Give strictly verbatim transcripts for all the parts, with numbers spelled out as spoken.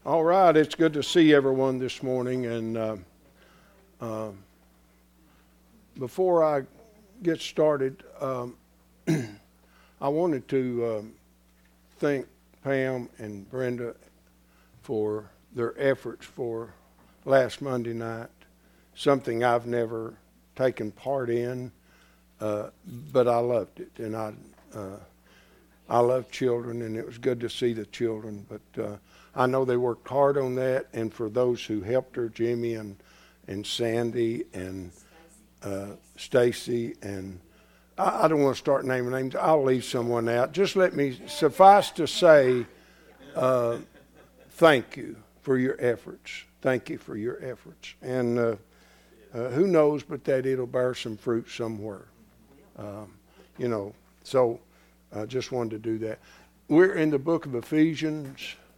All right, it's good to see everyone this morning. And uh, uh, before I get started, um, I wanted to um, thank Pam and Brenda for their efforts for last Monday night. Something I've never taken part in, uh, but I loved it, and I uh, I love children, and it was good to see the children. But uh, I know they worked hard on that, and for those who helped her, Jimmy and and Sandy and uh, Stacy, and I, I don't want to start naming names. I'll leave someone out. Just let me suffice to say, uh, thank you for your efforts. Thank you for your efforts, and uh, uh, who knows, but that it'll bear some fruit somewhere. Um, you know, so. I just wanted to do that. We're in the book of Ephesians,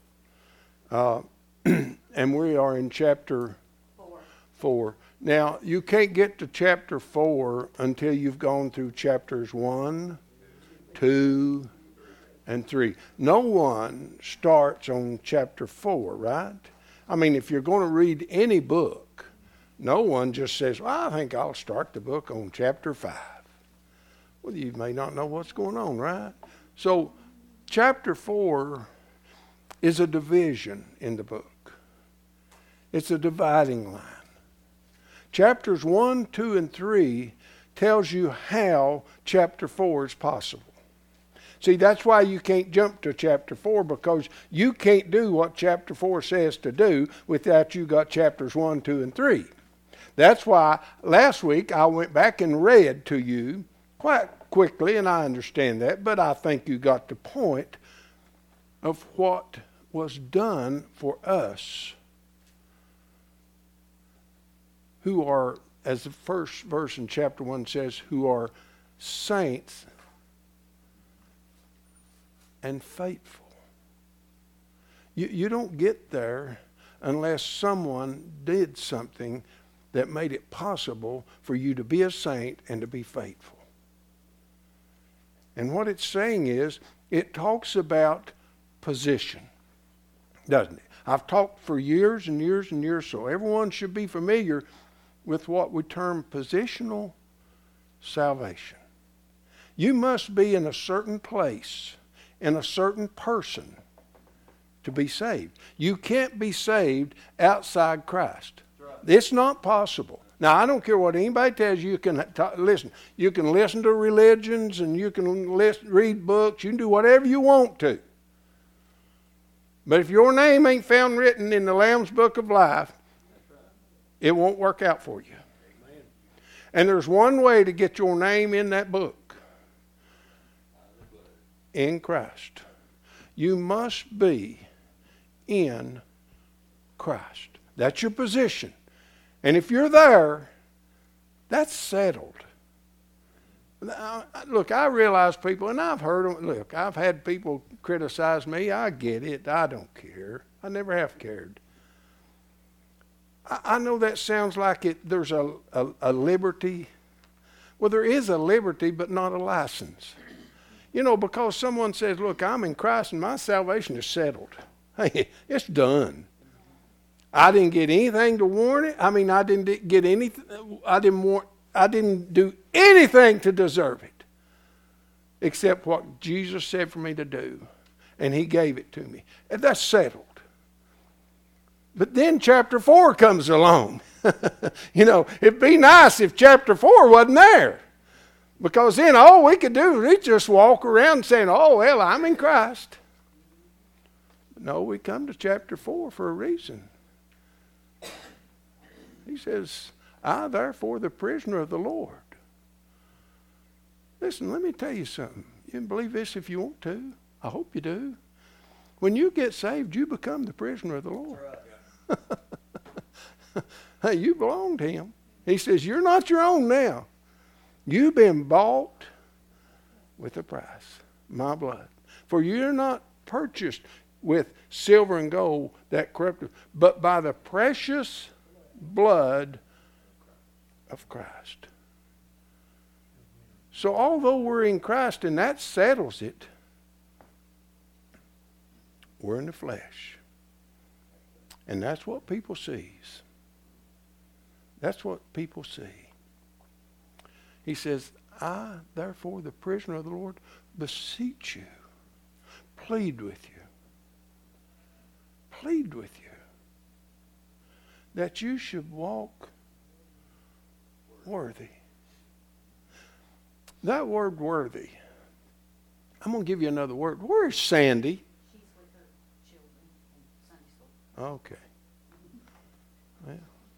uh, and we are in chapter four. four. Now, you can't get to chapter four until you've gone through chapters one, two, and three. No one starts on chapter four, right? I mean, if you're going to read any book, no one just says, well, I think I'll start the book on chapter five. Well, you may not know what's going on, right? So, chapter four is a division in the book. It's a dividing line. Chapters one, two, and three tells you how chapter four is possible. See, that's why you can't jump to chapter four, because you can't do what chapter four says to do without you got chapters one, two, and three. That's why last week I went back and read to you quite quickly, and I understand that, but I think you got the point of what was done for us who are, as the first verse in chapter one says, who are saints and faithful. You, you don't get there unless someone did something that made it possible for you to be a saint and to be faithful. And what it's saying is, it talks about position, doesn't it? I've talked for years and years and years, so everyone should be familiar with what we term positional salvation. You must be in a certain place, in a certain person, to be saved. You can't be saved outside Christ. It's not possible. Now, I don't care what anybody tells you. You can t- listen. You can listen to religions, and you can list, read books. You can do whatever you want to. But if your name ain't found written in the Lamb's Book of Life, it won't work out for you. Amen. And there's one way to get your name in that book. In Christ. You must be in Christ. That's your position. And if you're there, that's settled. Now, look, I realize people, and I've heard them, look, I've had people criticize me. I get it. I don't care. I never have cared. I, I know that sounds like it. There's a, a, a liberty. Well, there is a liberty, but not a license. You know, because someone says, look, I'm in Christ and my salvation is settled. Hey, it's done. I didn't get anything to warrant it. I mean, I didn't get anything. I didn't want. I didn't do anything to deserve it, except what Jesus said for me to do, and He gave it to me, and that's settled. But then chapter four comes along. You know, it'd be nice if chapter four wasn't there, because then all we could do is just walk around saying, "Oh well, I'm in Christ." But no, we come to chapter four for a reason. He says, I, therefore, the prisoner of the Lord. Listen, let me tell you something. You can believe this if you want to. I hope you do. When you get saved, you become the prisoner of the Lord. Right. Hey, you belong to Him. He says, you're not your own now. You've been bought with a price, my blood. For you're not purchased with silver and gold that corrupted, but by the precious blood of Christ. So although we're in Christ and that settles it, we're in the flesh. And that's what people sees. That's what people see. He says, I, therefore, the prisoner of the Lord, beseech you, plead with you, plead with you, that you should walk worthy. That word worthy, I'm going to give you another word. Where is Sandy? She's with her children in Sunday school. Okay. Well,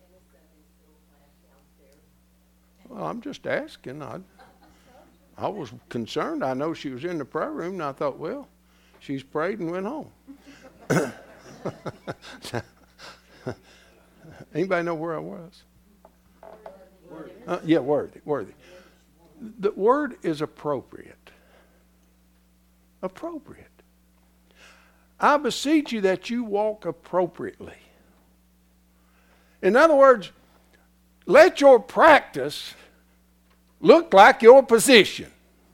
well I'm just asking. I, I was concerned. I know she was in the prayer room, and I thought, well, she's prayed and went home. Anybody know where I was? Uh, yeah, worthy, worthy. The word is appropriate. Appropriate. I beseech you that you walk appropriately. In other words, let your practice look like your position.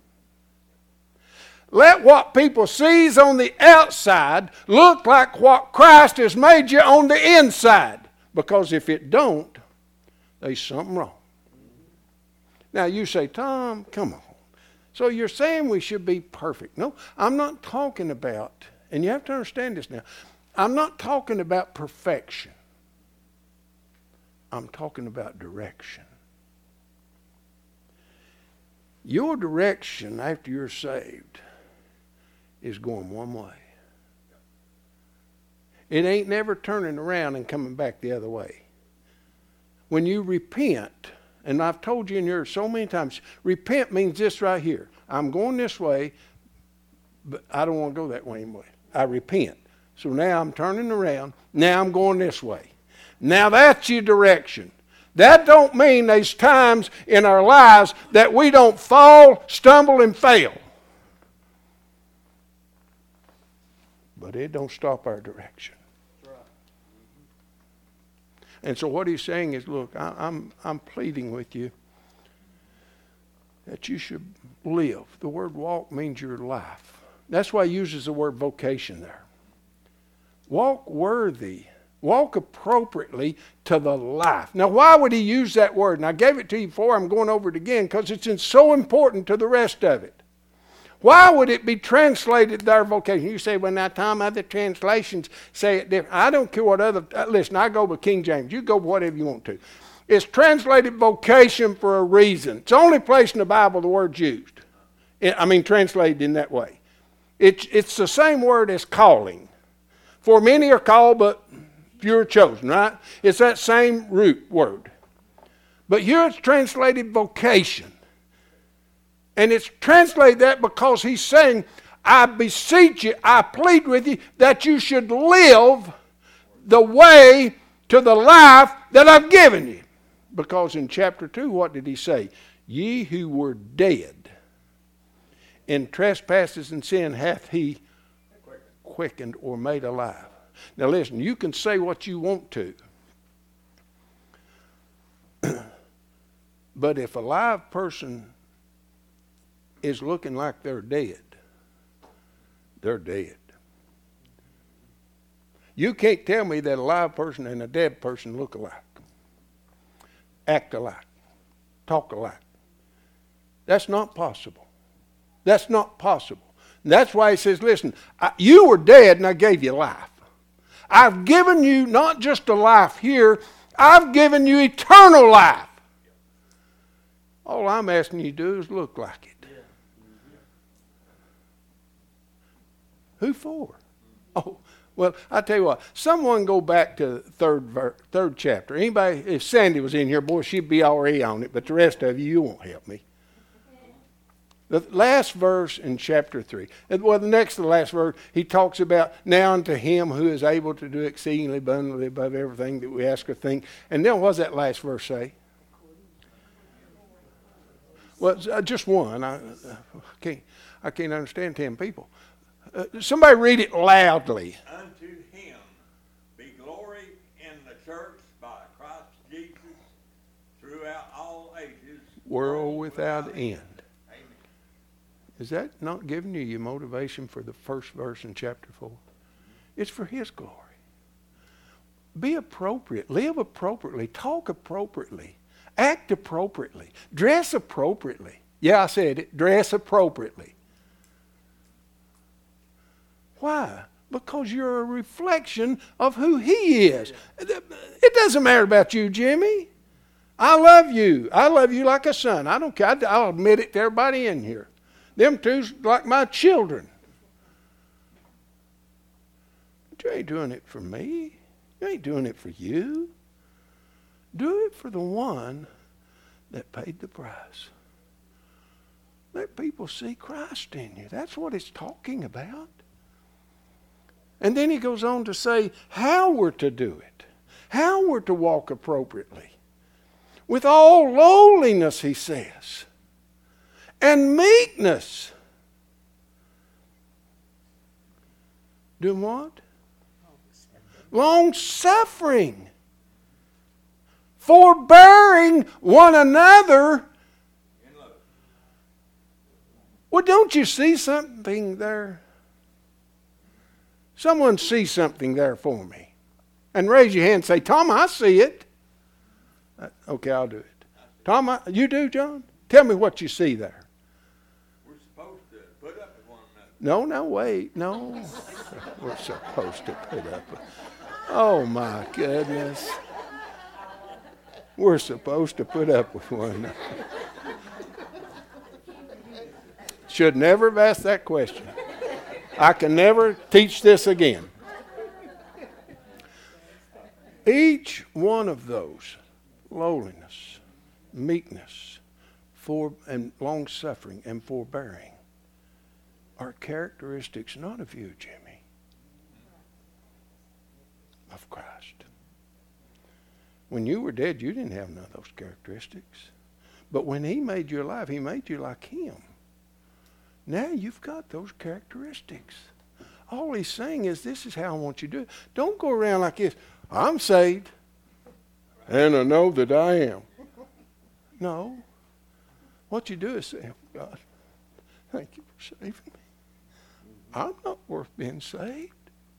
Let what people sees on the outside look like what Christ has made you on the inside. Because if it don't, there's something wrong. Now you say, Tom, come on. So you're saying we should be perfect. No, I'm not talking about, and you have to understand this now, I'm not talking about perfection. I'm talking about direction. Your direction after you're saved is going one way. It ain't never turning around and coming back the other way. When you repent, and I've told you in here so many times, repent means this right here. I'm going this way, but I don't want to go that way anymore. I repent. So now I'm turning around. Now I'm going this way. Now that's your direction. That don't mean there's times in our lives that we don't fall, stumble, and fail. But it don't stop our direction. And so what he's saying is, look, I, I'm I'm pleading with you that you should live. The word walk means your life. That's why he uses the word vocation there. Walk worthy. Walk appropriately to the life. Now, why would he use that word? And I gave it to you before. I'm going over it again because it's so important to the rest of it. Why would it be translated their vocation? You say, well, now, Tom, other translations say it different. I don't care what other, uh, listen, I go with King James. You go with whatever you want to. It's translated vocation for a reason. It's the only place in the Bible the word's used. I mean, translated in that way. It's, it's the same word as calling. For many are called, but few are chosen, right? It's that same root word. But here it's translated vocation. And it's translated that because he's saying, I beseech you, I plead with you that you should live the way to the life that I've given you. Because in chapter two, what did he say? Ye who were dead in trespasses and sin hath he quickened or made alive. Now listen, you can say what you want to. But if a live person is looking like they're dead, they're dead. You can't tell me that a live person and a dead person look alike, act alike, talk alike. That's not possible. That's not possible. And that's why he says, listen, I, you were dead and I gave you life. I've given you not just a life here, I've given you eternal life. All I'm asking you to do is look like it. Who for? Oh, well, I tell you what. Someone go back to third ver- third chapter. Anybody? If Sandy was in here, boy, she'd be already on it. But the rest of you, you won't help me. The last verse in chapter three. Well, the next to the last verse, he talks about now unto him who is able to do exceedingly abundantly above everything that we ask or think. And then what does that last verse say? Well, uh, just one. I, I can't. I can't understand ten people. Uh, somebody read it loudly. Unto him be glory in the church by Christ Jesus throughout all ages, World without end. Amen. Is that not giving you your motivation for the first verse in chapter four? It's for his glory. be appropriate, live appropriately, talk appropriately, act appropriately, dress appropriately. Yeah, I said it, dress appropriately. Why? Because you're a reflection of who He is. It doesn't matter about you, Jimmy. I love you. I love you like a son. I don't care. I'll admit it to everybody in here. Them two's like my children. But you ain't doing it for me. You ain't doing it for you. Do it for the one that paid the price. Let people see Christ in you. That's what it's talking about. And then he goes on to say how we're to do it. How we're to walk appropriately. With all lowliness, he says. And meekness. Doing what? Long suffering. Forbearing one another. Well, don't you see something there? Someone see something there for me. And raise your hand and say, Tom, I see it. Okay, I'll do it. Tom, I, you do, John? Tell me what you see there. We're supposed to put up with one another. No, no, wait, no. We're supposed to put up with... Oh, my goodness. We're supposed to put up with one another. Should never have asked that question. I can never teach this again. Each one of those, lowliness, meekness, for, and long-suffering, and forbearing, are characteristics not of you, Jimmy, of Christ. When you were dead, you didn't have none of those characteristics. But when He made you alive, He made you like Him. Now you've got those characteristics. All He's saying is, this is how I want you to do it. Don't go around like this. I'm saved, and I know that I am. No. What you do is say, oh, God, thank you for saving me. I'm not worth being saved.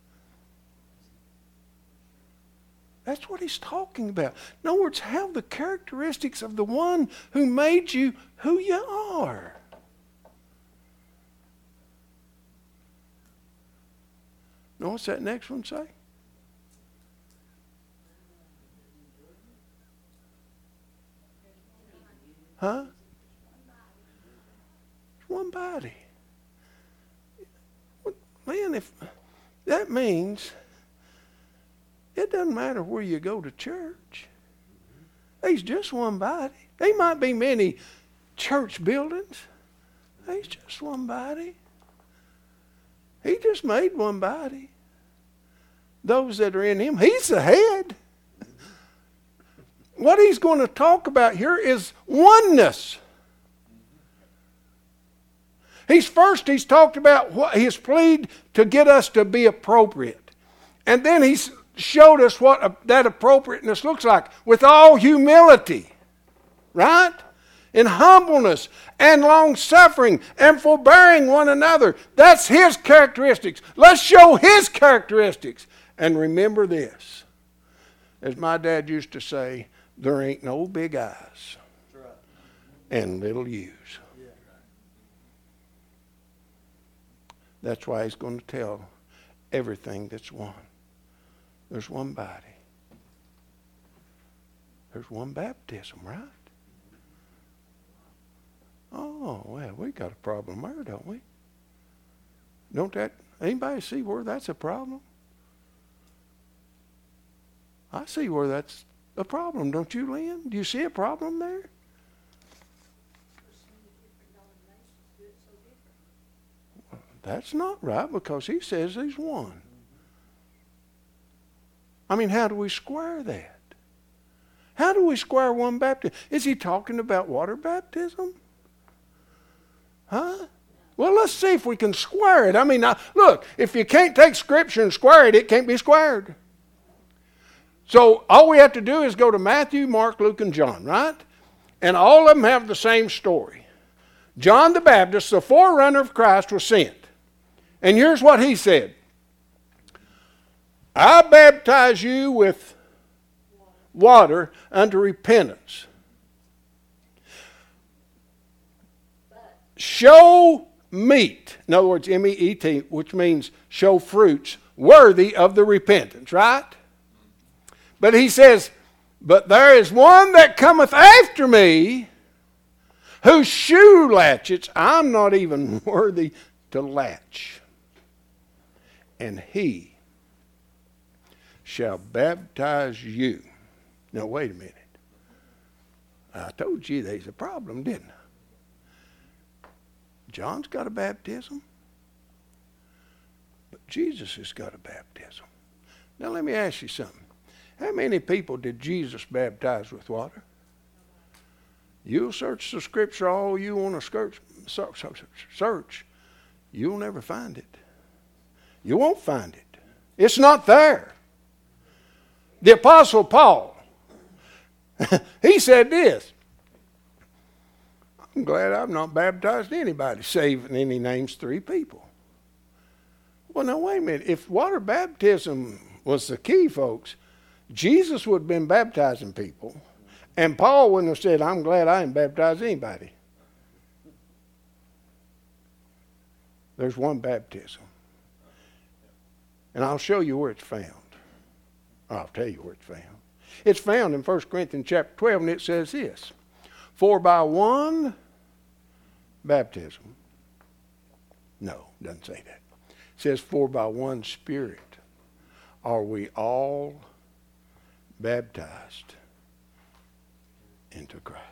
That's what He's talking about. In other words, have the characteristics of the one who made you who you are. Know what's that next one say? Huh? It's one body. Man, if that means it doesn't matter where you go to church. There's just one body. There might be many church buildings. There's just one body. He just made one body. Those that are in Him, He's the head. What He's going to talk about here is oneness. He's first, He's talked about what His plea to get us to be appropriate. And then He's showed us what that appropriateness looks like with all humility. Right? In humbleness and long-suffering and forbearing one another. That's His characteristics. Let's show His characteristics. And remember this. As my dad used to say, there ain't no big eyes and little U's. That's why He's going to tell everything that's one. There's one body. There's one baptism, right? Oh, well, we got a problem there, don't we? Don't that, anybody see where that's a problem? I see where that's a problem, don't you, Lynn? Do you see a problem there? That's not right, because He says He's one. I mean, how do we square that? How do we square one baptism? Is He talking about water baptism? Huh? Well, let's see if we can square it. I mean, now, look, if you can't take Scripture and square it, it can't be squared. So all we have to do is go to Matthew, Mark, Luke, and John, right? And all of them have the same story. John the Baptist, the forerunner of Christ, was sent. And here's what he said. I baptize you with water unto repentance. Show meat. In other words, M E E T, which means show fruits worthy of the repentance, right? But he says, but there is one that cometh after me, whose shoe latchets I'm not even worthy to latch. And he shall baptize you. Now, wait a minute. I told you there's a problem, didn't I? John's got a baptism, but Jesus has got a baptism. Now, let me ask you something. How many people did Jesus baptize with water? You'll search the scripture all you want to search. You'll never find it. You won't find it. It's not there. The Apostle Paul, he said this, I'm glad I've not baptized anybody, save, and then he names three people. Well, now, wait a minute. If water baptism was the key, folks, Jesus would have been baptizing people, and Paul wouldn't have said, I'm glad I didn't baptize anybody. There's one baptism. And I'll show you where it's found. I'll tell you where it's found. It's found in First Corinthians chapter twelve, and it says this. For by one baptism, no, it doesn't say that. It says, for by one Spirit are we all baptized into Christ.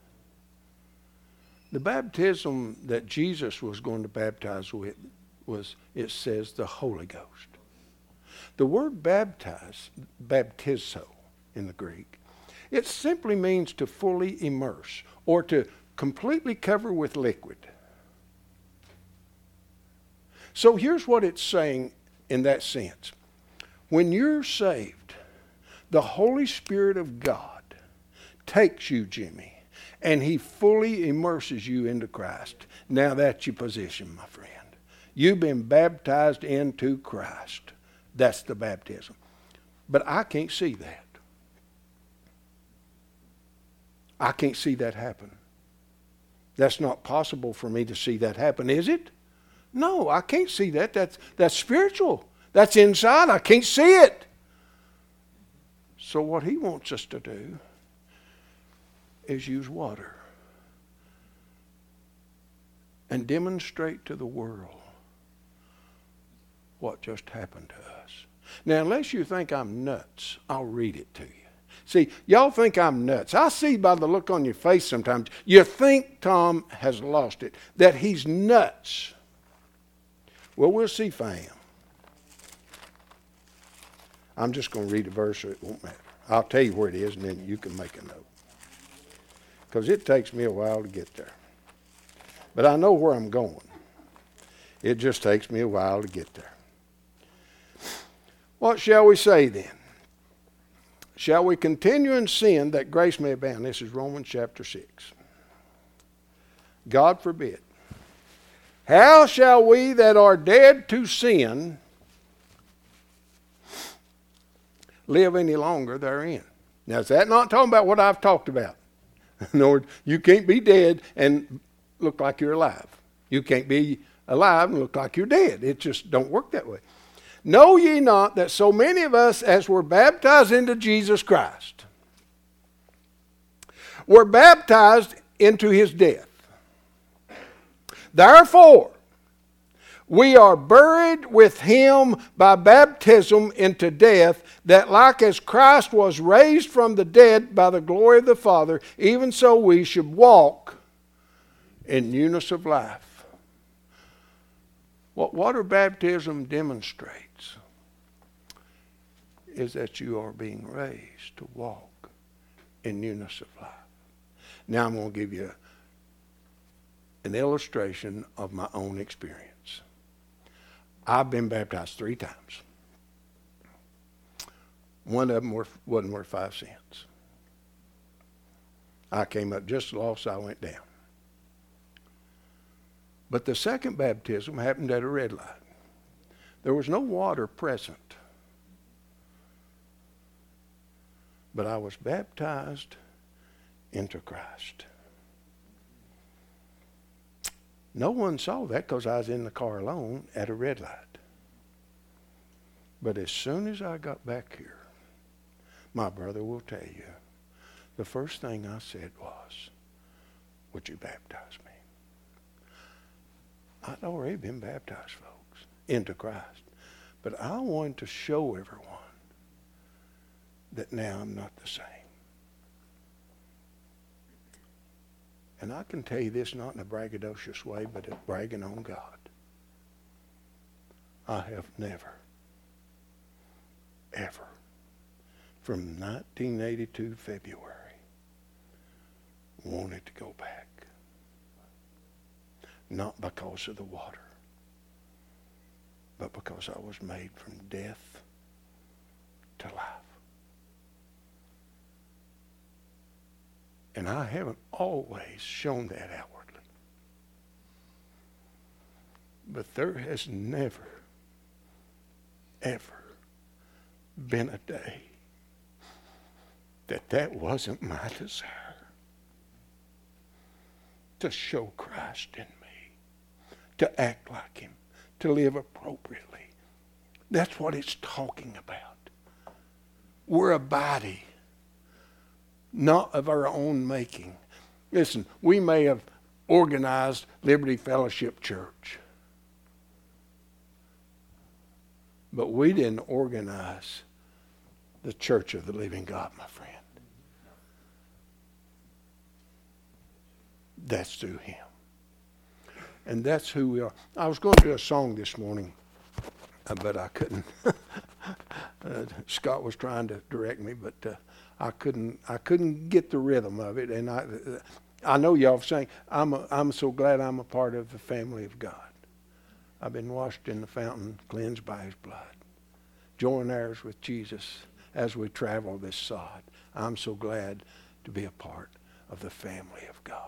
The baptism that Jesus was going to baptize with was, it says, the Holy Ghost. The word baptize, baptizo in the Greek, it simply means to fully immerse or to completely cover with liquid. So here's what it's saying in that sense. When you're saved, the Holy Spirit of God takes you, Jimmy, and he fully immerses you into Christ. Now that's your position, my friend. You've been baptized into Christ. That's the baptism. But I can't see that. I can't see that happen. That's not possible for me to see that happen, is it? No, I can't see that. That's, that's spiritual. That's inside. I can't see it. So what he wants us to do is use water and demonstrate to the world what just happened to us. Now, unless you think I'm nuts, I'll read it to you. See, y'all think I'm nuts. I see by the look on your face sometimes, you think Tom has lost it, that he's nuts. Well, we'll see if I am. I'm just going to read a verse, so it won't matter. I'll tell you where it is, and then you can make a note. Because it takes me a while to get there. But I know where I'm going. It just takes me a while to get there. What shall we say then? Shall we continue in sin that grace may abound? This is Romans chapter six. God forbid. How shall we that are dead to sin live any longer therein? Now, is that not talking about what I've talked about? In other words, you can't be dead and look like you're alive. You can't be alive and look like you're dead. It just don't work that way. Know ye not that so many of us as were baptized into Jesus Christ were baptized into his death? Therefore, we are buried with him by baptism into death, that like as Christ was raised from the dead by the glory of the Father, even so we should walk in newness of life. What water baptism demonstrates is that you are being raised to walk in newness of life. Now I'm going to give you an illustration of my own experience. I've been baptized three times. One of them were, wasn't worth five cents. I came up just as low as I went down. But the second baptism happened at a red light. There was no water present. But I was baptized into Christ. No one saw that because I was in the car alone at a red light. But as soon as I got back here, my brother will tell you, the first thing I said was, would you baptize me? I'd already been baptized, folks, into Christ. But I wanted to show everyone that now I'm not the same. And I can tell you this not in a braggadocious way, but bragging on God. I have never, ever, from nineteen eighty-two February, wanted to go back. Not because of the water, but because I was made from death to life. And I haven't always shown that outwardly. But there has never, ever been a day that that wasn't my desire. To show Christ in me. To act like Him. To live appropriately. That's what it's talking about. We're a body. Not of our own making. Listen, we may have organized Liberty Fellowship Church. But we didn't organize the church of the living God, my friend. That's through Him. And that's who we are. I was going to do a song this morning, but I couldn't. uh, Scott was trying to direct me, but uh, I couldn't. I couldn't get the rhythm of it. And I, I know y'all saying, "I'm. A, I'm so glad I'm a part of the family of God. I've been washed in the fountain, cleansed by His blood, joint heirs with Jesus as we travel this sod. I'm so glad to be a part of the family of God."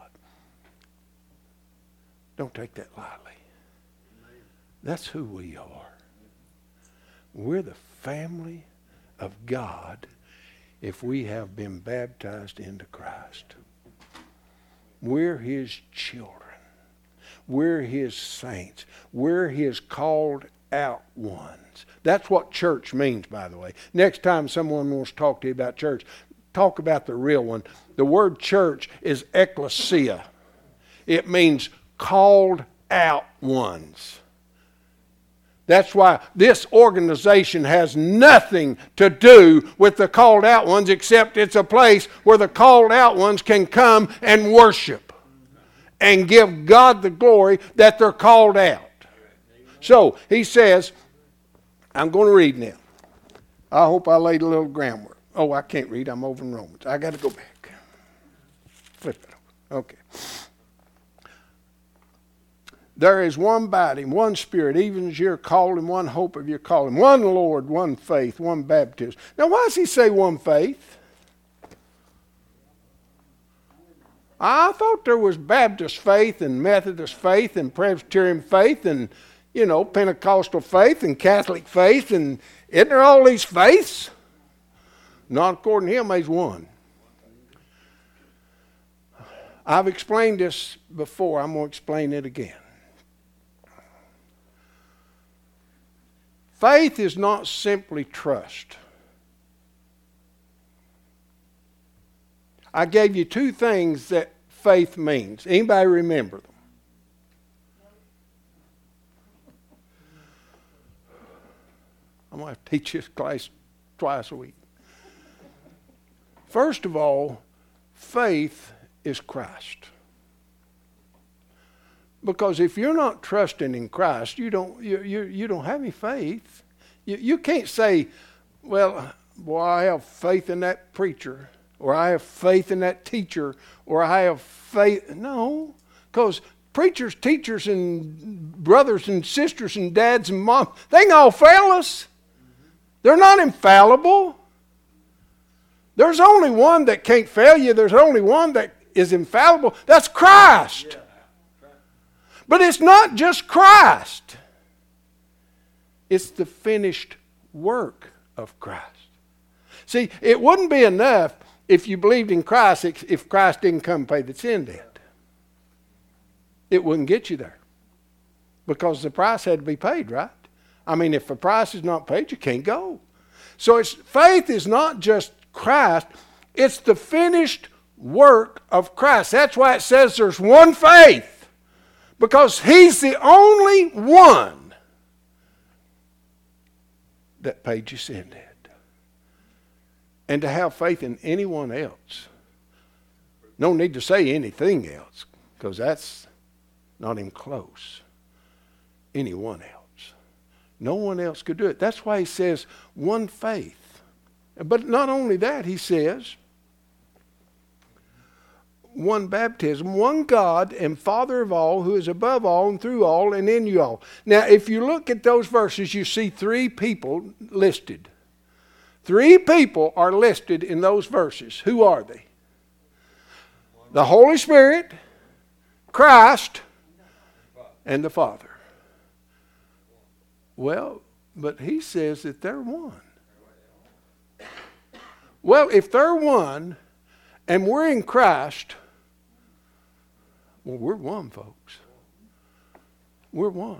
Don't take that lightly. That's who we are. We're the family of God if we have been baptized into Christ. We're His children. We're His saints. We're His called out ones. That's what church means, by the way. Next time someone wants to talk to you about church, talk about the real one. The word church is ecclesia. It means called out ones. That's why this organization has nothing to do with the called out ones, except it's a place where the called out ones can come and worship and give God the glory that they're called out. So he says, I'm going to read now. I hope I laid a little groundwork. Oh, I can't read. I'm over in Romans. I got to go back. Flip it over. Okay. There is one body, one Spirit, even as you're called, and one hope of your calling. One Lord, one faith, one baptism. Now, why does he say one faith? I thought there was Baptist faith and Methodist faith and Presbyterian faith and, you know, Pentecostal faith and Catholic faith. And isn't there all these faiths? Not according to him, there's one. I've explained this before. I'm going to explain it again. Faith is not simply trust. I gave you two things that faith means. Anybody remember them? I'm going to teach this class twice a week. First of all, faith is Christ. Because if you're not trusting in Christ, you don't you you, you don't have any faith. You, you can't say, well, boy, I have faith in that preacher, or I have faith in that teacher, or I have faith. No, because preachers, teachers, and brothers and sisters and dads and moms, they can all fail us. They're not infallible. There's only one that can't fail you. There's only one that is infallible. That's Christ. Yeah. But it's not just Christ. It's the finished work of Christ. See, it wouldn't be enough if you believed in Christ if Christ didn't come pay the sin debt. It wouldn't get you there. Because the price had to be paid, right? I mean, if the price is not paid, you can't go. So it's, faith is not just Christ. It's the finished work of Christ. That's why it says there's one faith. Because he's the only one that paid your sin debt. And to have faith in anyone else, no need to say anything else, because that's not even close. Anyone else. No one else could do it. That's why he says one faith. But not only that, he says one baptism, one God and Father of all, who is above all and through all and in you all. Now, if you look at those verses, you see three people listed. Three people are listed in those verses. Who are they? The Holy Spirit, Christ, and the Father. Well, but he says that they're one. Well, if they're one and we're in Christ, well, we're one, folks. We're one.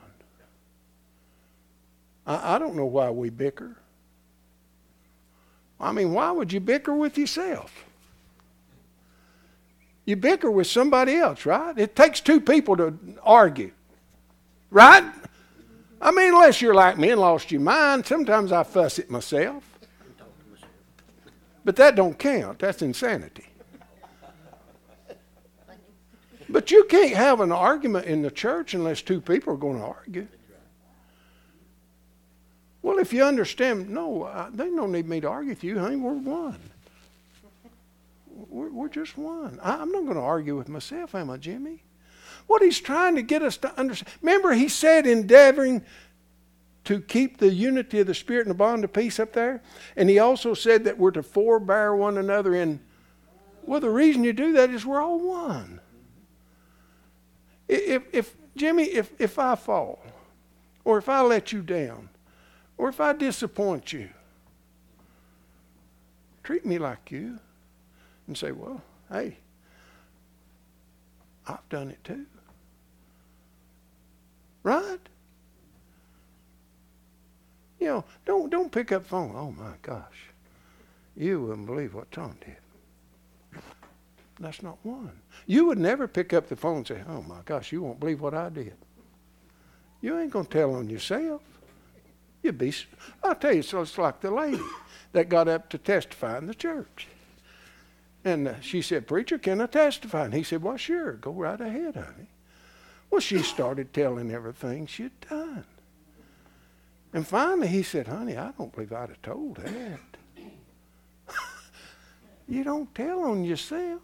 I, I don't know why we bicker. I mean, why would you bicker with yourself? You bicker with somebody else, right? It takes two people to argue, right? I mean, unless you're like me and lost your mind, sometimes I fuss at myself. But that don't count. That's insanity. But you can't have an argument in the church unless two people are going to argue. Well, if you understand, no, I, they don't need me to argue with you, honey. We're one. We're, we're just one. I, I'm not going to argue with myself, am I, Jimmy? What he's trying to get us to understand. Remember, he said endeavoring to keep the unity of the Spirit and the bond of peace up there. And he also said that we're to forbear one another in. Well, the reason you do that is we're all one. If, if Jimmy, if, if I fall, or if I let you down, or if I disappoint you, treat me like you and say, well, hey, I've done it too. Right? You know, don't don't pick up the phone. Oh my gosh, you wouldn't believe what Tom did. That's not one. You would never pick up the phone and say, oh my gosh, you won't believe what I did. You ain't going to tell on yourself. You'd be, I'll tell you, so it's like the lady that got up to testify in the church. And uh, she said, preacher, can I testify? And he said, well, sure, go right ahead, honey. Well, she started telling everything she'd done. And finally he said, honey, I don't believe I'd have told that. You don't tell on yourself.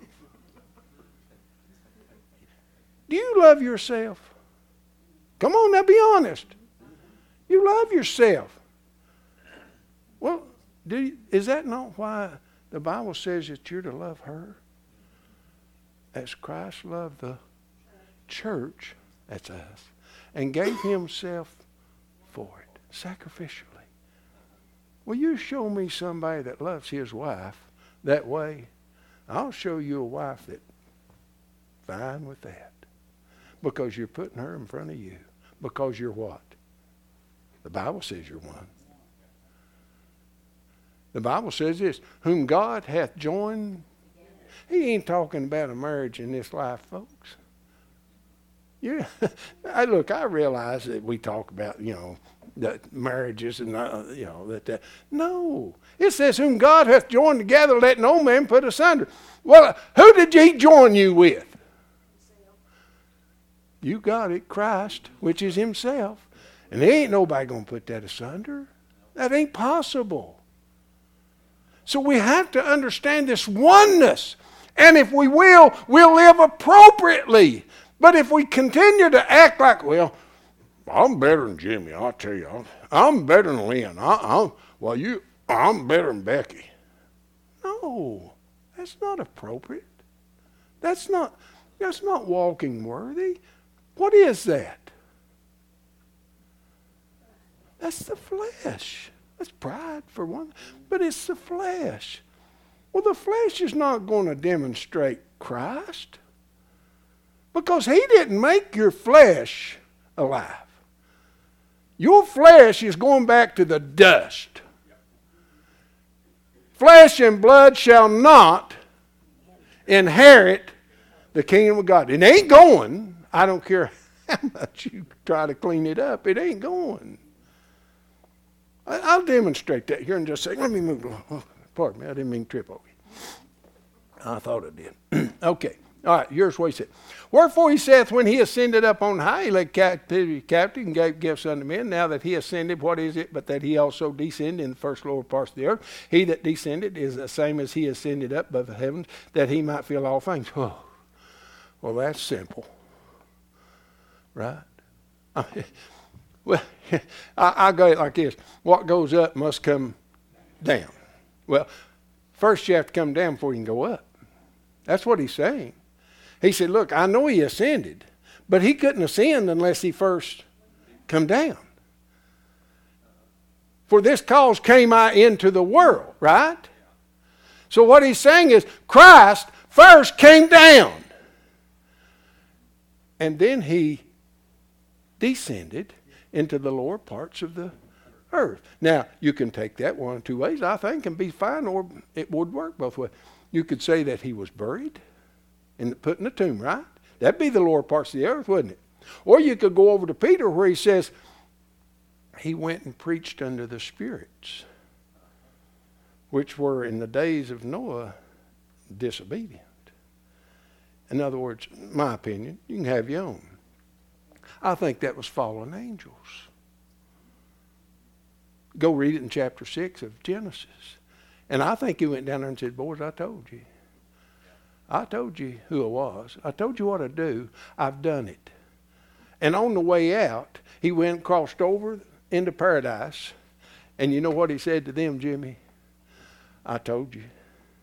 Do you love yourself? Come on now, be honest. You love yourself. Well, do you, is that not why the Bible says that you're to love her as Christ loved the church, that's us, and gave himself for it, sacrificially? Will you show me somebody that loves his wife that way? I'll show you a wife that's fine with that. Because you're putting her in front of you. Because you're what? The Bible says you're one. The Bible says this, whom God hath joined. He ain't talking about a marriage in this life, folks. Yeah, I look, I realize that we talk about, you know, that marriages and, uh, you know, that, that. No. It says, whom God hath joined together, let no man put asunder. Well, who did he join you with? You got it, Christ, which is himself. And there ain't nobody going to put that asunder. That ain't possible. So we have to understand this oneness. And if we will, we'll live appropriately. But if we continue to act like, well, I'm better than Jimmy, I'll tell you. I'm, I'm better than Lynn. I, I'm, well, you, I'm better than Becky. No, that's not appropriate. That's not, that's not walking worthy. What is that? That's the flesh. That's pride for one. But it's the flesh. Well, the flesh is not going to demonstrate Christ. Because he didn't make your flesh alive. Your flesh is going back to the dust. Flesh and blood shall not inherit the kingdom of God. It ain't going. I don't care how much you try to clean it up. It ain't going. I, I'll demonstrate that here in just a second. Let me move along. Oh, pardon me. I didn't mean to trip over you. I thought it did. Okay. All right. Here's what he said. Wherefore he saith, when he ascended up on high, he led captivity captive and gave gifts unto men. Now that he ascended, what is it but that he also descended in the first lower parts of the earth? He that descended is the same as he ascended up above the heavens, that he might fill all things. Oh, well, that's simple. Right? I mean, well, I, I go it like this. What goes up must come down. Well, first you have to come down before you can go up. That's what he's saying. He said, look, I know he ascended, but he couldn't ascend unless he first come down. For this cause came I into the world, right? So what he's saying is Christ first came down. And then he descended into the lower parts of the earth. Now, you can take that one of two ways, I think, and be fine, or it would work both ways. You could say that he was buried and put in a tomb, right? That'd be the lower parts of the earth, wouldn't it? Or you could go over to Peter where he says he went and preached unto the spirits, which were in the days of Noah disobedient. In other words, my opinion, you can have your own. I think that was fallen angels. Go read it in chapter six of Genesis. And I think he went down there and said, boys, I told you. I told you who I was. I told you what to do. I've done it. And on the way out, he went and crossed over into paradise. And you know what he said to them, Jimmy? I told you.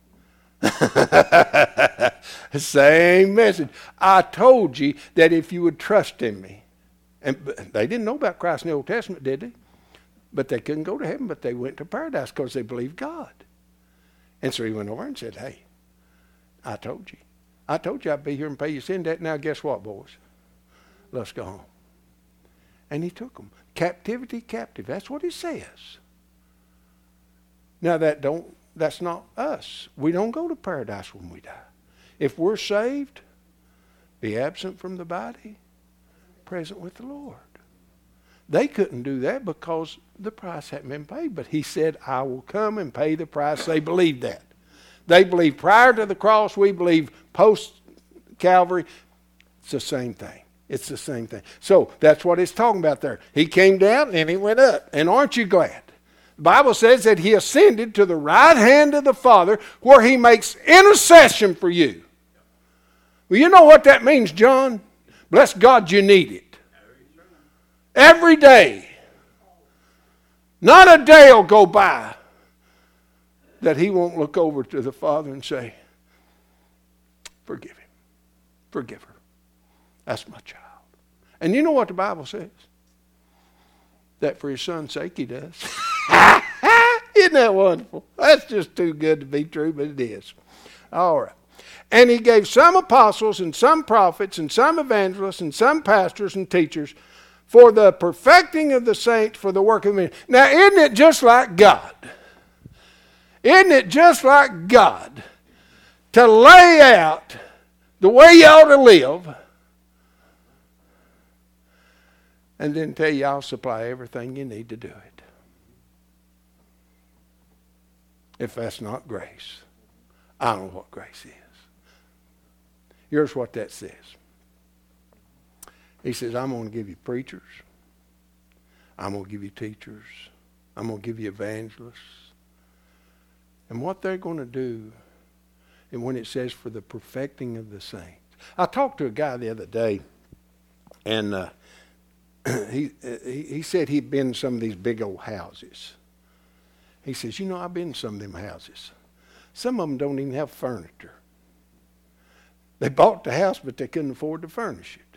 Same message. I told you that if you would trust in me. And they didn't know about Christ in the Old Testament, did they? But they couldn't go to heaven, but they went to paradise because they believed God. And so he went over and said, hey, I told you. I told you I'd be here and pay your sin debt. Now guess what, boys? Let's go home. And he took them. Captivity, captive. That's what he says. Now that don't, that's not us. We don't go to paradise when we die. If we're saved, be absent from the body, present with the Lord. They couldn't do that because the price hadn't been paid. But he said, I will come and pay the price. They believed that. They believed prior to the cross. We believe post-Calvary. It's the same thing. It's the same thing. So that's what it's talking about there. He came down and he went up. And aren't you glad? The Bible says that he ascended to the right hand of the Father where he makes intercession for you. Well, you know what that means, John? Bless God, you need it. Every day. Not a day will go by that he won't look over to the Father and say, forgive him. Forgive her. That's my child. And you know what the Bible says? That for his son's sake he does. Isn't that wonderful? That's just too good to be true, but it is. All right. And he gave some apostles and some prophets and some evangelists and some pastors and teachers for the perfecting of the saints, for the work of men. Now, isn't it just like God? Isn't it just like God to lay out the way you ought to live and then tell you I'll supply everything you need to do it? If that's not grace, I don't know what grace is. Here's what that says. He says, I'm going to give you preachers. I'm going to give you teachers. I'm going to give you evangelists. And what they're going to do, and when it says for the perfecting of the saints. I talked to a guy the other day, and uh, he, he he said he'd been in some of these big old houses. He says, you know, I've been in some of them houses. Some of them don't even have furniture. They bought the house, but they couldn't afford to furnish it.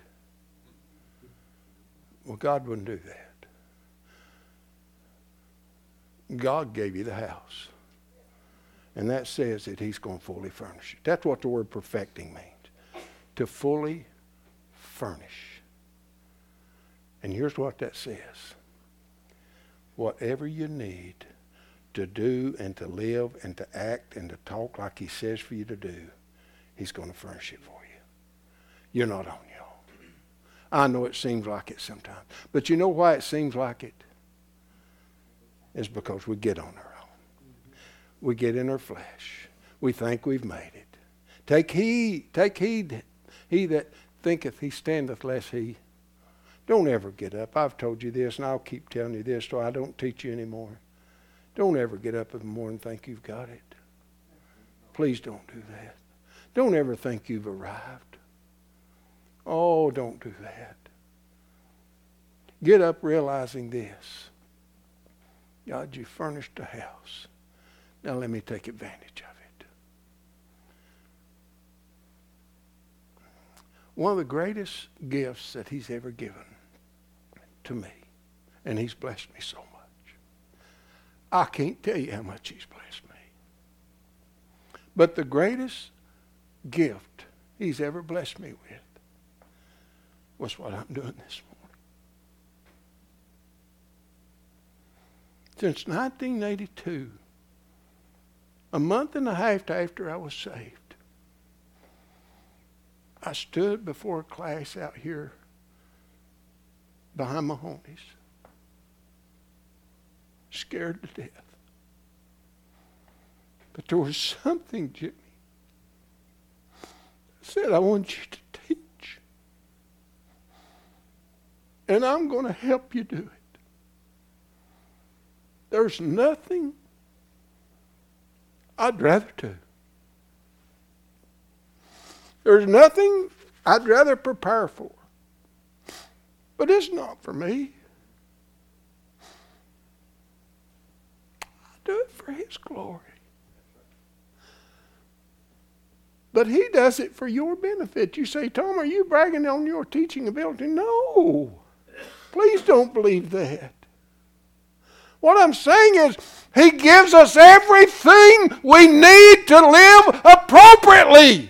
Well, God wouldn't do that. God gave you the house. And that says that he's going to fully furnish it. That's what the word perfecting means. To fully furnish. And here's what that says. Whatever you need to do and to live and to act and to talk like he says for you to do, he's going to furnish it for you. You're not on your own. I know it seems like it sometimes. But you know why it seems like it? It's because we get on our own. We get in our flesh. We think we've made it. Take heed, take heed, he that thinketh he standeth lest he. Don't ever get up. I've told you this, and I'll keep telling you this so I don't teach you anymore. Don't ever get up in the morning and think you've got it. Please don't do that. Don't ever think you've arrived. Oh, don't do that. Get up realizing this. God, you furnished a house. Now let me take advantage of it. One of the greatest gifts that he's ever given to me, and he's blessed me so much. I can't tell you how much he's blessed me. But the greatest gift he's ever blessed me with was what I'm doing this morning. Since nineteen eighty-two, a month and a half after I was saved, I stood before a class out here behind Mahoney's, scared to death. But there was something, Jimmy, that said, I want you to teach. And I'm going to help you do it. There's nothing I'd rather do. There's nothing I'd rather prepare for. But it's not for me. I do it for his glory. But he does it for your benefit. You say, Tom, are you bragging on your teaching ability? No. Please don't believe that. What I'm saying is, he gives us everything we need to live appropriately.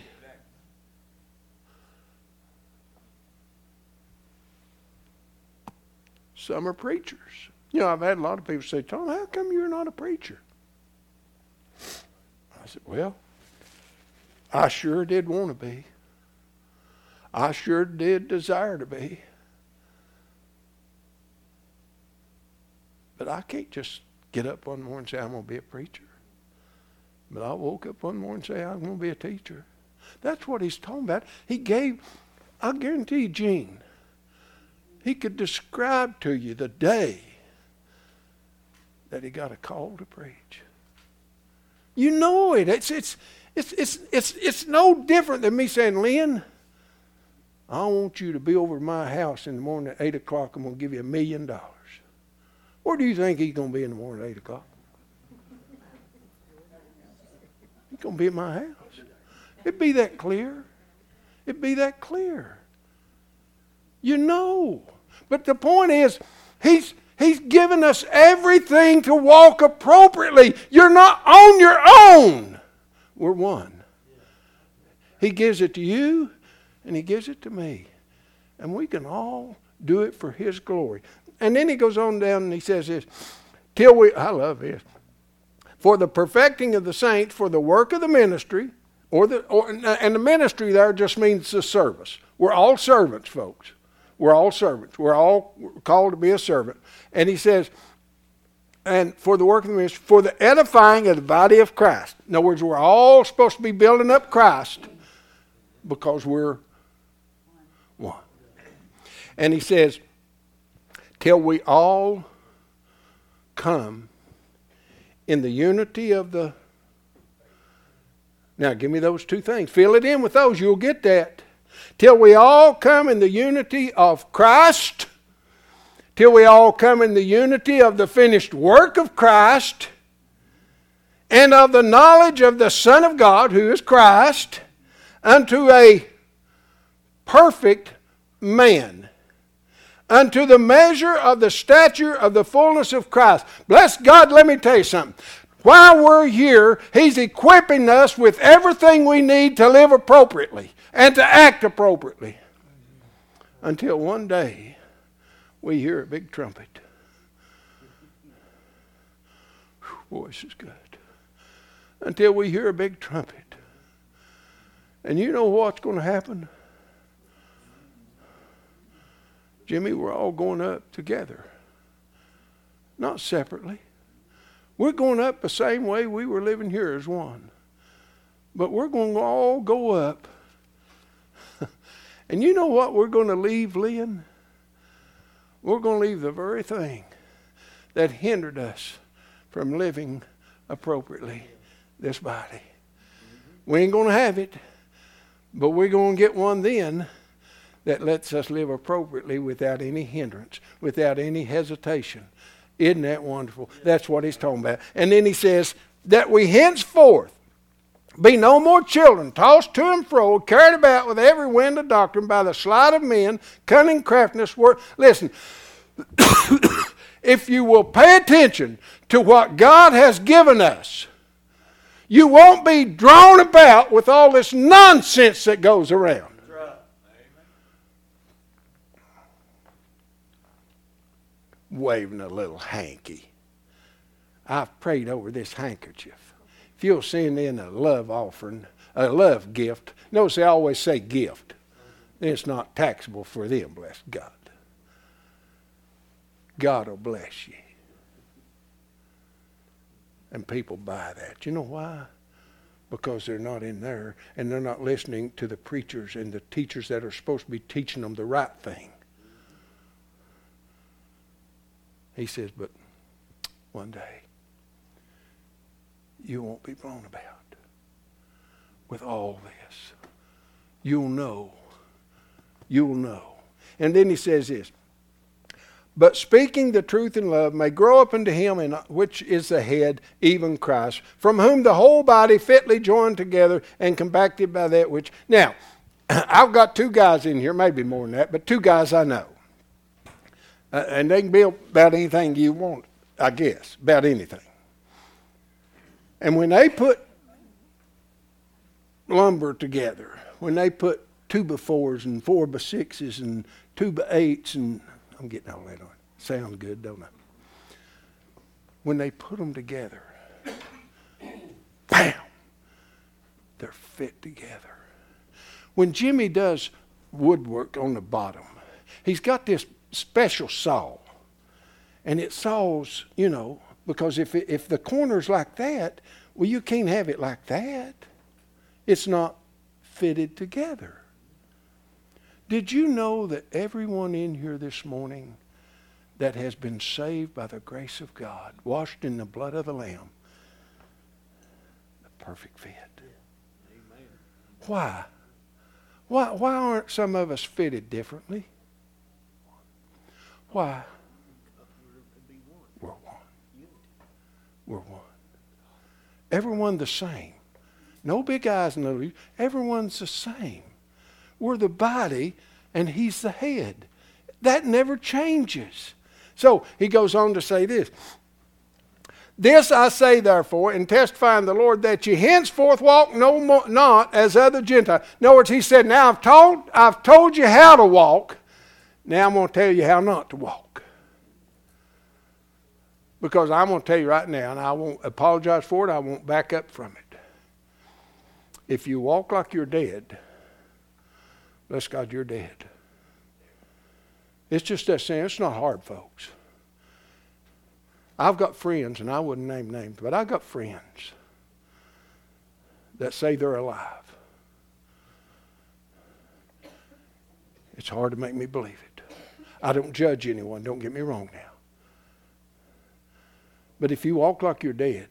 Some are preachers. You know, I've had a lot of people say, Tom, how come you're not a preacher? I said, well, I sure did want to be. I sure did desire to be. But I can't just get up one morning and say, I'm going to be a preacher. But I woke up one morning and say, I'm going to be a teacher. That's what he's talking about. He gave, I guarantee you, Gene, he could describe to you the day that he got a call to preach. You know it. It's it's it's it's it's it's no different than me saying, Lynn, I want you to be over at my house in the morning at eight o'clock. I'm going to give you a million dollars. Where do you think he's going to be in the morning at eight o'clock? He's going to be at my house. It'd be that clear. It'd be that clear. You know. But the point is, he's he's given us everything to walk appropriately. You're not on your own. We're one. He gives it to you, and he gives it to me. And we can all do it for his glory. And then he goes on down and he says this, till we, I love this, for the perfecting of the saints, for the work of the ministry, or the, or, and the ministry there just means the service. We're all servants, folks. We're all servants. We're all called to be a servant. And he says, and for the work of the ministry, for the edifying of the body of Christ. In other words, we're all supposed to be building up Christ because we're one. And he says, till we all come in the unity of the... Now, give me those two things. Fill it in with those. You'll get that. Till we all come in the unity of Christ. Till we all come in the unity of the finished work of Christ. And of the knowledge of the Son of God, who is Christ, unto a perfect man. unto the measure of the stature of the fullness of Christ. Bless God, let me tell you something. While we're here, He's equipping us with everything we need to live appropriately and to act appropriately. Until one day, we hear a big trumpet. Boy, this is good. Until we hear a big trumpet. And you know what's going to happen? Jimmy, we're all going up together. Not separately. We're going up the same way we were living here as one. But we're going to all go up. And you know what we're going to leave, Lynn? We're going to leave the very thing that hindered us from living appropriately, this body. We ain't going to have it, but we're going to get one then that lets us live appropriately without any hindrance, without any hesitation. Isn't that wonderful? That's what he's talking about. And then he says, that we henceforth be no more children, tossed to and fro, carried about with every wind of doctrine by the sleight of men, cunning craftiness. Word. Listen, if you will pay attention to what God has given us, you won't be drawn about with all this nonsense that goes around. Waving a little hanky. I've prayed over this handkerchief. If you'll send in a love offering, a love gift, notice they always say gift. It's not taxable for them, bless God. God will bless you. And people buy that. You know why? Because they're not in there and they're not listening to the preachers and the teachers that are supposed to be teaching them the right thing. He says, but one day you won't be blown about with all this. You'll know. You'll know. And then he says this, but speaking the truth in love may grow up unto him in which is the head, even Christ, from whom the whole body fitly joined together and compacted by that which... Now, I've got two guys in here, maybe more than that, but two guys I know. Uh, and they can build about anything you want, I guess, about anything. And when they put lumber together, when they put two by fours and four by sixes and two by eights, and I'm getting all that on. Sounds good, don't I? When they put them together, bam, they're fit together. When Jimmy does woodwork on the bottom, he's got this special saw, and it saws, you know, because if it, if the corner's like that, well, you can't have it like that. It's not fitted together. Did you know that everyone in here this morning that has been saved by the grace of God, washed in the blood of the Lamb, the perfect fit? Amen. Why? Why? Why aren't some of us fitted differently? Why? We're one. We're one. Everyone the same. No big eyes and little U's. Everyone's the same. We're the body and he's the head. That never changes. So he goes on to say this. This I say therefore, and testifying the Lord, that ye henceforth walk no more, not as other Gentiles. In other words, he said, now I've told, I've told you how to walk. Now I'm going to tell you how not to walk. Because I'm going to tell you right now, and I won't apologize for it, I won't back up from it. If you walk like you're dead, bless God, you're dead. It's just that saying. It's not hard, folks. I've got friends, and I wouldn't name names, but I've got friends that say they're alive. It's hard to make me believe it. I don't judge anyone, don't get me wrong now. But if you walk like you're dead,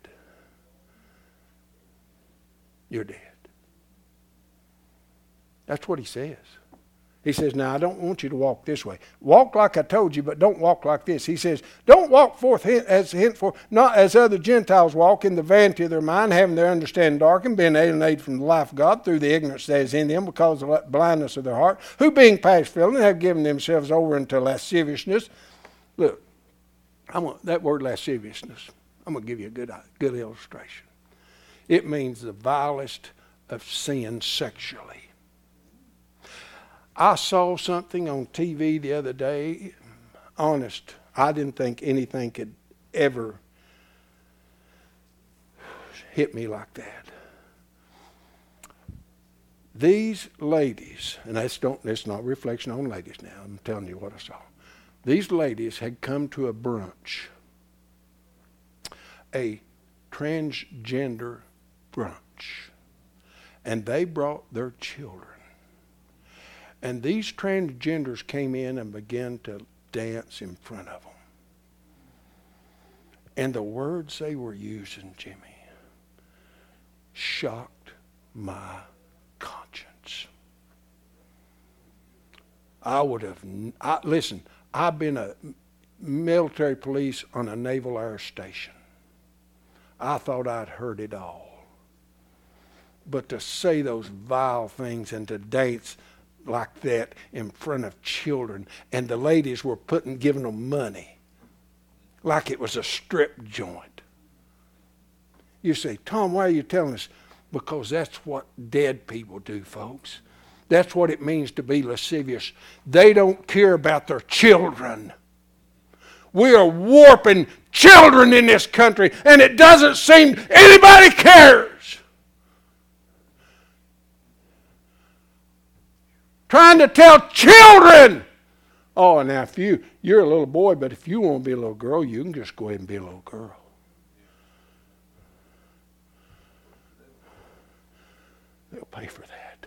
you're dead. That's what he says. He says, now I don't want you to walk this way. Walk like I told you, but don't walk like this. He says, don't walk forth as henceforth, not as other Gentiles walk in the vanity of their mind, having their understanding darkened, being alienated from the life of God through the ignorance that is in them because of the blindness of their heart, who being past feeling have given themselves over into lasciviousness. Look, I'm gonna, that word lasciviousness, I'm going to give you a good, good illustration. It means the vilest of sin sexually. I saw something on T V the other day. Honest, I didn't think anything could ever hit me like that. These ladies, and that's don't that's not a reflection on ladies now, I'm telling you what I saw. These ladies had come to a brunch, a transgender brunch, and they brought their children. And these transgenders came in and began to dance in front of them. And the words they were using, Jimmy, shocked my conscience. I would have, I, listen, I've been a military police on a naval air station. I thought I'd heard it all. But to say those vile things and to dance like that in front of children, and the ladies were putting, giving them money like it was a strip joint. You say, Tom, why are you telling us? Because that's what dead people do, folks. That's what it means to be lascivious. They don't care about their children. We are warping children in this country, and it doesn't seem anybody cares. Trying to tell children. Oh, now if you, you're a little boy, but if you want to be a little girl, you can just go ahead and be a little girl. They'll pay for that.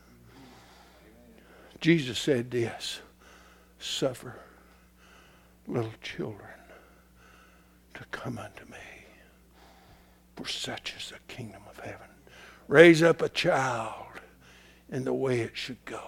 Jesus said this, suffer little children to come unto me, for such is the kingdom of heaven. Raise up a child in the way it should go.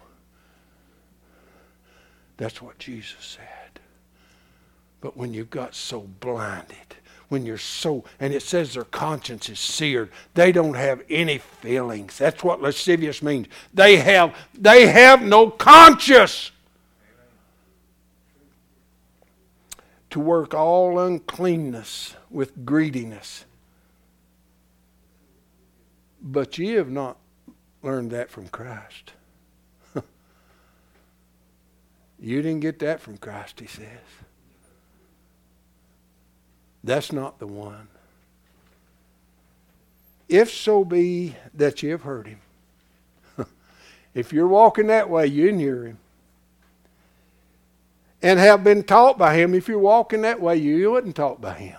That's what Jesus said. But when you've got so blinded, when you're so, and it says their conscience is seared, they don't have any feelings. That's what lascivious means. They have, they have no conscience. To work all uncleanness with greediness. But ye have not learned that from Christ. You didn't get that from Christ, he says. That's not the one. If so be that you have heard him. If you're walking that way, you didn't hear him. And have been taught by him. If you're walking that way, you wasn't taught by him.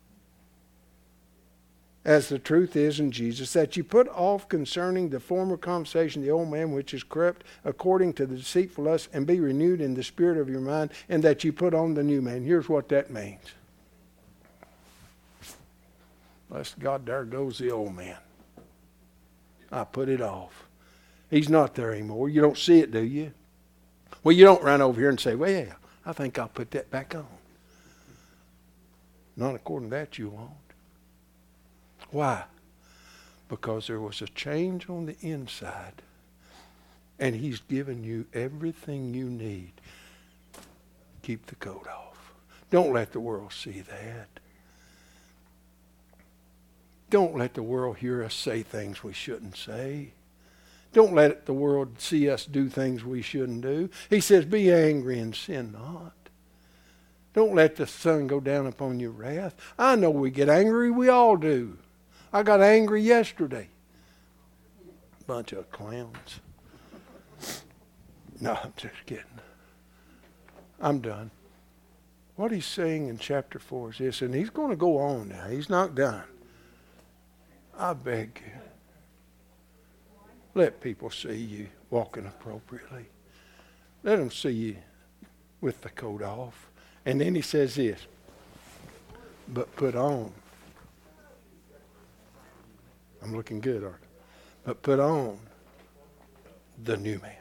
As the truth is in Jesus, that you put off concerning the former conversation the old man which is corrupt according to the deceitful lust, and be renewed in the spirit of your mind, and that you put on the new man. Here's what that means. Bless God, there goes the old man. I put it off. He's not there anymore. You don't see it, do you? Well, you don't run over here and say, well, yeah, I think I'll put that back on. Not according to that you won't. Why? Because there was a change on the inside, and he's given you everything you need. Keep the coat off. Don't let the world see that. Don't let the world hear us say things we shouldn't say. Don't let the world see us do things we shouldn't do. He says, be angry and sin not. Don't let the sun go down upon your wrath. I know we get angry. We all do. I got angry yesterday. Bunch of clowns. No, I'm just kidding. I'm done. What he's saying in chapter four is this, and he's going to go on now. He's not done. I beg you, let people see you walking appropriately. Let them see you with the coat off. And then he says this, but put on. I'm looking good, aren't I? But put on the new man.